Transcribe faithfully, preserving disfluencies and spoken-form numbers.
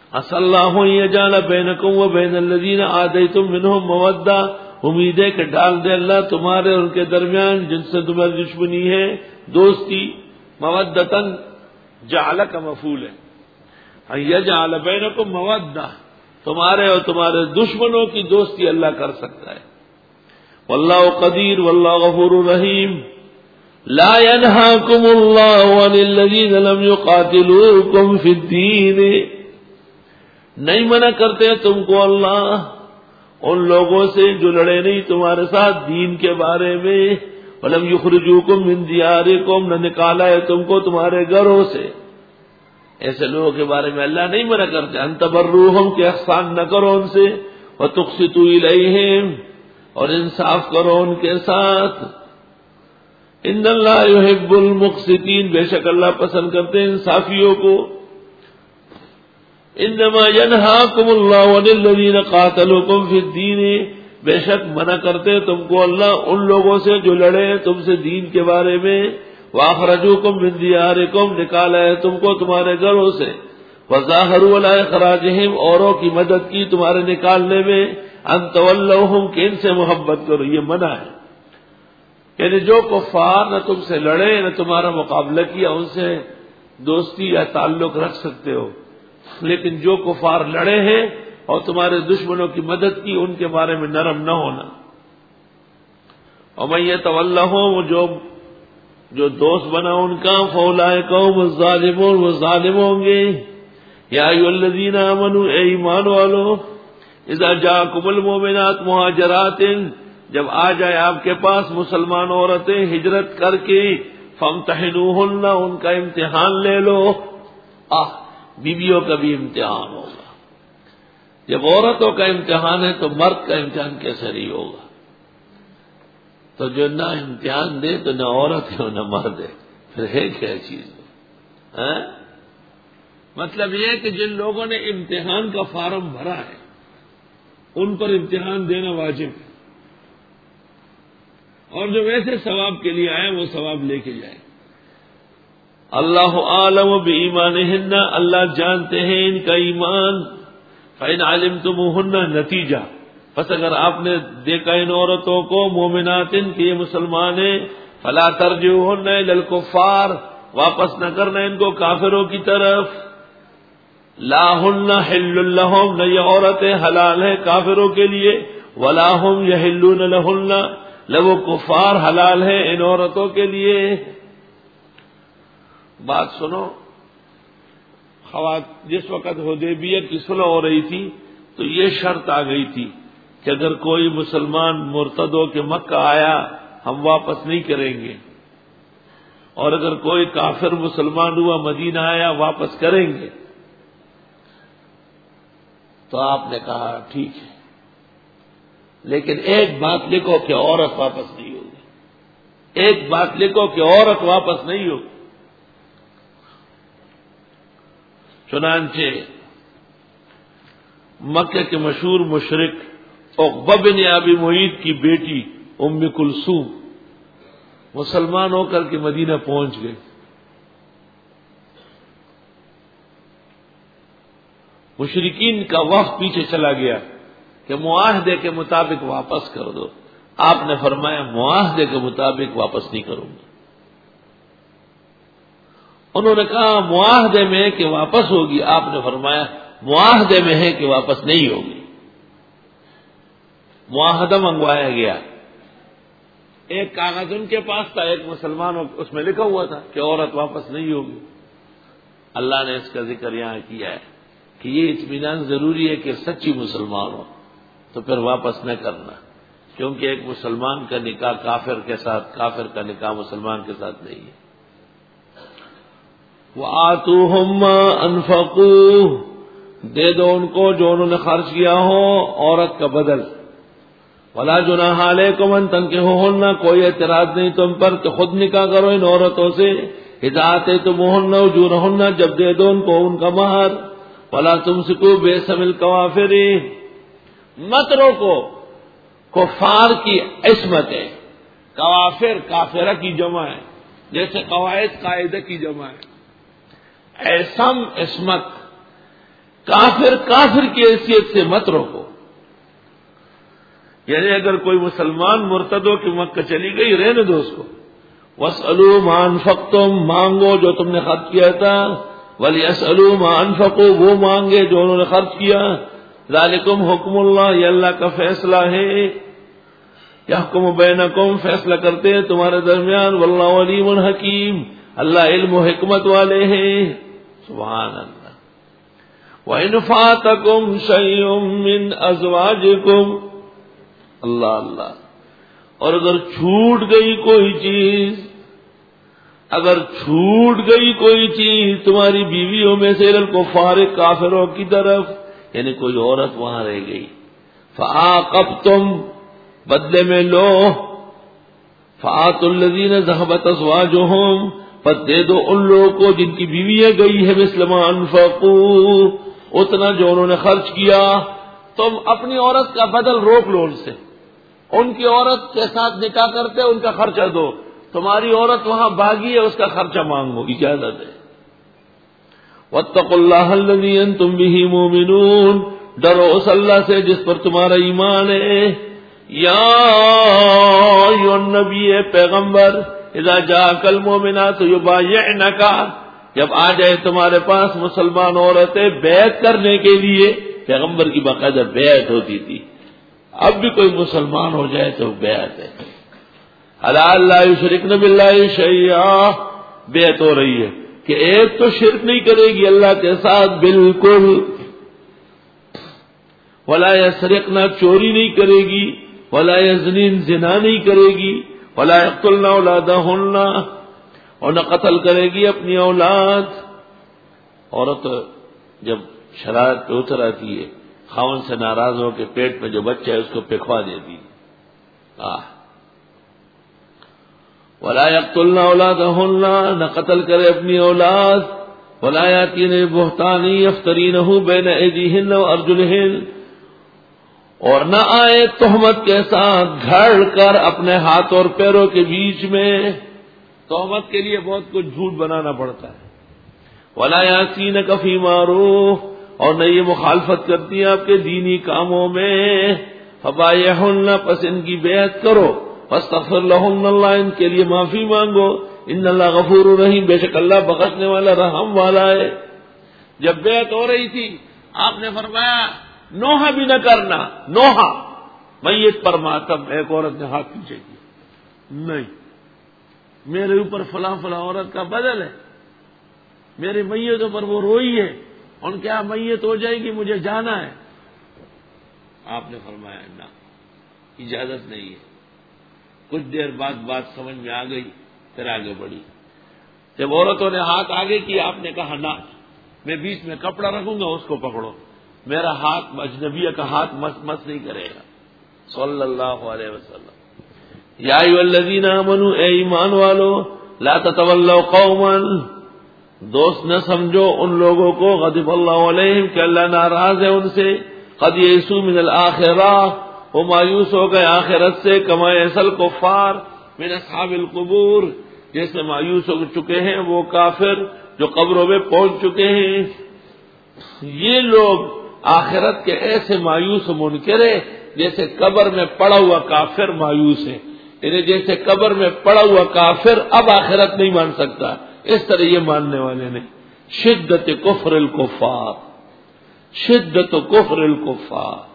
عسى الله ان يجعل بينكم وبين الذين عاديتم منهم مودة، امید ہے کہ ڈال دے اللہ تمہارے اور ان کے درمیان جن سے تمہاری دشمنی ہے دوستی. مودتاً جعل کا مفعول ہے، ان يجعل بينكم مودة، تمہارے اور تمہارے دشمنوں کی دوستی اللہ کر سکتا ہے. واللہ قدیر واللہ غفور رحیم. لا ينهاكم الله عن الذين لم يقاتلوكم في الدين، نہیں منع کرتے تم کو اللہ ان لوگوں سے جو لڑے نہیں تمہارے ساتھ دین کے بارے میں. ولم يخرجوكم من دياركم، نہ نکالا ہے تم کو تمہارے گھروں سے. ایسے لوگوں کے بارے میں اللہ نہیں منع کرتے. ان تبروہم، کہ احسان نہ کرو ان سے. وتقسطوا الیہم، اور انصاف کرو ان کے ساتھ. ان اللہ یحب المقسطین، بے شک اللہ پسند کرتے ہیں انصافیوں کو. انما ینہاکم اللہ عن الذین قاتلوکم فی الدین، بے شک منع کرتے تم کو اللہ ان لوگوں سے جو لڑے تم سے دین کے بارے میں. واخرجوکم من دیارکم، نکالا ہے تم کو تمہارے گھروں سے. وظاہروا علی اخراجہم، اوروں کی مدد کی تمہارے نکالنے میں. ان تولوہم، کہ ان سے محبت کرو، یہ منع ہے. یعنی جو کفار نہ تم سے لڑے نہ تمہارا مقابلہ کیا ان سے دوستی یا تعلق رکھ سکتے ہو، لیکن جو کفار لڑے ہیں اور تمہارے دشمنوں کی مدد کی ان کے بارے میں نرم نہ ہونا. ومن یتولہم، جو جو دوست بنا ان کا، فاولئک هم الظالمون، وہ ظالم ہوں گے. یا ایھا الذین آمنوا، اے ایمان والو، اذا جاءکم المؤمنات مہاجرات، جب آ جائے آپ کے پاس مسلمان عورتیں ہجرت کر کے، فامتحنوہن، ان کا امتحان لے لو. آہ، بیویوں کا بھی امتحان ہوگا. جب عورتوں کا امتحان ہے تو مرد کا امتحان کیسے نہیں ہوگا؟ تو جو نہ امتحان دے تو نہ عورت ہے نہ مرد ہے، پھر ہے کیا چیز ہے؟ مطلب یہ ہے کہ جن لوگوں نے امتحان کا فارم بھرا ہے ان پر امتحان دینا واجب ہے، اور جو ویسے ثواب کے لیے آئے وہ ثواب لے کے جائے. اللہ عالم بایمانہن، اللہ جانتے ہیں ان کا ایمان. فإن علمتموہن، نتیجہ، پس اگر آپ نے دیکھا ان عورتوں کو مومنات کہ یہ مسلمان ہیں، فلا ترجعوہن الی الکفار، واپس نہ کرنا ان کو کافروں کی طرف. لا ہن حل لہم، نہ یہ عورتیں حلال ہیں کافروں کے لیے. ولا ہم یحلون لہن، نہ وہ کفار حلال ہیں ان عورتوں کے لیے. بات سنو، خوات جس وقت حدیبیہ کی صلح ہو رہی تھی تو یہ شرط آ گئی تھی کہ اگر کوئی مسلمان مرتد ہو کے مکہ آیا ہم واپس نہیں کریں گے، اور اگر کوئی کافر مسلمان ہوا مدینہ آیا واپس کریں گے. تو آپ نے کہا ٹھیک ہے، لیکن ایک بات لکھو کہ عورت واپس نہیں ہوگی. ایک بات لکھو کہ عورت واپس نہیں ہوگی. چنانچہ مکہ کے مشہور مشرک عقبہ بن ابی معیط کی بیٹی ام کلثوم مسلمان ہو کر کے مدینہ پہنچ گئے. مشرکین کا وقت پیچھے چلا گیا کہ معاہدے کے مطابق واپس کر دو. آپ نے فرمایا معاہدے کے مطابق واپس نہیں کروں گا. انہوں نے کہا معاہدے میں ہے کہ واپس ہوگی، آپ نے فرمایا معاہدے میں ہے کہ واپس نہیں ہوگی. معاہدہ منگوایا گیا، ایک کاغذ ان کے پاس تھا، ایک مسلمان اس میں لکھا ہوا تھا کہ عورت واپس نہیں ہوگی. اللہ نے اس کا ذکر یہاں کیا ہے کہ یہ اطمینان ضروری ہے کہ سچی مسلمان ہو تو پھر واپس نہ کرنا، کیونکہ ایک مسلمان کا نکاح کافر کے ساتھ، کافر کا نکاح مسلمان کے ساتھ نہیں ہے. وَآتُوهُمْ مَا أَنفَقُوا، دے دو ان کو جو انہوں نے خرچ کیا ہو عورت کا بدل. وَلَا جُنَاحَ عَلَيْكُمْ أَن تَنكِحُوهُنَّ، کوئی اعتراض نہیں تم پر کہ خود نکاح کرو ان عورتوں سے. إِذَا آتَيْتُمُوهُنَّ أُجُورَهُنَّ، جب دے دو ان کو ان کا مہر. وَلَا تُمْسِكُوا بِعِصَمِ الْكَوَافِرِ، مت روکو کفار کی عصمت ہے. کوافر کافرہ کی جمع ہے، جیسے قواعد قاعدہ کی جمع ہے. ایسم عصمت، کافر کافر کی حیثیت سے مت روکو. یعنی اگر کوئی مسلمان مرتد ہو کہ مکہ چلی گئی رہنے دو اس کو. وَاسْأَلُوا مَا أَنفَقْتُمْ مانگو جو تم نے خرچ کیا تھا. وَلْيَسْأَلُوا مَا أَنفَقُوا وہ مانگے جو انہوں نے خرچ کیا. ذَلِكُمْ حُکْمُ اللَّهِ یہ اللہ کا فیصلہ ہے. يَحْكُمُ بَيْنَكُمْ فیصلہ کرتے ہیں تمہارے درمیان. وَاللَّهُ عَلِيمٌ حَكِيمٌ اللہ علم و حکمت والے ہیں. سبحان اللہ. وَإِنْ فَاتَكُمْ شَيْءٌ مِّنْ أَزْوَاجِكُمْ اللہ اللہ اور اگر چھوٹ گئی کوئی چیز اگر چھوٹ گئی کوئی چیز تمہاری بیویوں میں سے الکفار کافروں کی طرف یعنی کوئی عورت وہاں رہ گئی فعاقبتم بدلے میں لو فآتوا الذین ذهبت ازواجهم پس دے دو ان لوگوں کو جن کی بیویاں گئی ہے مثل ما انفقوا اتنا جو انہوں نے خرچ کیا. تم اپنی عورت کا بدل روک لو ان سے. ان کی عورت کے ساتھ نکاح کرتے ان کا خرچہ دو. تمہاری عورت وہاں بھاگی ہے اس کا خرچہ مانگو اجازت ہے. واتقوا اللہ الذی انتم بہ مؤمنون ڈرو اس اللہ سے جس پر تمہارا ایمان ہے. یا ایھا النبی پیغمبر اذا جاءک المؤمنات یبایعنک جب آ جائے تمہارے پاس مسلمان عورتیں بیعت کرنے کے لیے. پیغمبر کی باقاعدہ بیعت ہوتی تھی. اب بھی کوئی مسلمان ہو جائے تو بیعت ہے. الا لا یشرکن باللہ شیئا بیعت ہو رہی ہے کہ ایک تو شرک نہیں کرے گی اللہ کے ساتھ بالکل. ولا یسرقن چوری نہیں کرے گی. ولا یزنین زنا نہیں کرے گی. ولا یقتلن اولادہن اور نہ قتل کرے گی اپنی اولاد. عورت جب شرارت پہ اتر آتی ہے خاوند سے ناراض ہو کے پیٹ میں جو بچہ ہے اس کو پکھوا دیتی. ولا یقتلن اولادہن نہ قتل کرے اپنی اولاد. ولا یاتین بہتان یفترینہ بین ایدیہن وارجلہن اور نہ آئے تہمت کے ساتھ گھڑ کر اپنے ہاتھ اور پیروں کے بیچ میں. تہمت کے لیے بہت کچھ جھوٹ بنانا پڑتا ہے. ولا یعصینک فی معروف اور نہ یہ مخالفت کرتی ہیں آپ کے دینی کاموں میں. فبایعہن پس ان کی بیعت کرو. فاستغفر لہن اللہ ان کے لیے معافی مانگو. ان اللہ غفور رحیم بے شک اللہ بخشنے والا رحم والا ہے. جب بیعت ہو رہی تھی آپ نے فرمایا نوحہ بھی نہ کرنا. نوحہ میت پر ماتم. ایک عورت نے ہاتھ پیچھے کیا نہیں میرے اوپر فلاں فلاں عورت کا بدل ہے میری میتوں پر وہ روئی ہے ان کیا میت ہو جائے گی مجھے جانا ہے. آپ نے فرمایا نہ اجازت نہیں ہے. کچھ دیر بعد بات سمجھ میں آ گئی پھر آگے بڑھی. جب عورتوں نے ہاتھ آگے کیا آپ نے کہا نہ میں بیچ میں کپڑا رکھوں گا اس کو پکڑو. میرا ہاتھ اجنبیہ کا ہاتھ مس مس نہیں کرے گا. صلی اللہ علیہ وسلم. یا ایھا الذین آمنوا اے ایمان والو لا تتولوا قوما دوست نہ سمجھو ان لوگوں کو غضب اللہ علیہم کہ اللہ ناراض ہے ان سے. قد یئسوا من الآخرہ وہ مایوس ہو گئے آخرت سے. کما یئس الکفار من اصحاب القبور جیسے مایوس ہو چکے ہیں وہ کافر جو قبروں میں پہنچ چکے ہیں. یہ لوگ آخرت کے ایسے مایوس منکر ہیں جیسے قبر میں پڑا ہوا کافر مایوس ہے. یعنی جیسے قبر میں پڑا ہوا کافر اب آخرت نہیں مان سکتا اس طرح یہ ماننے والے نے. شدت کفر الکفار شدت کفر الکفار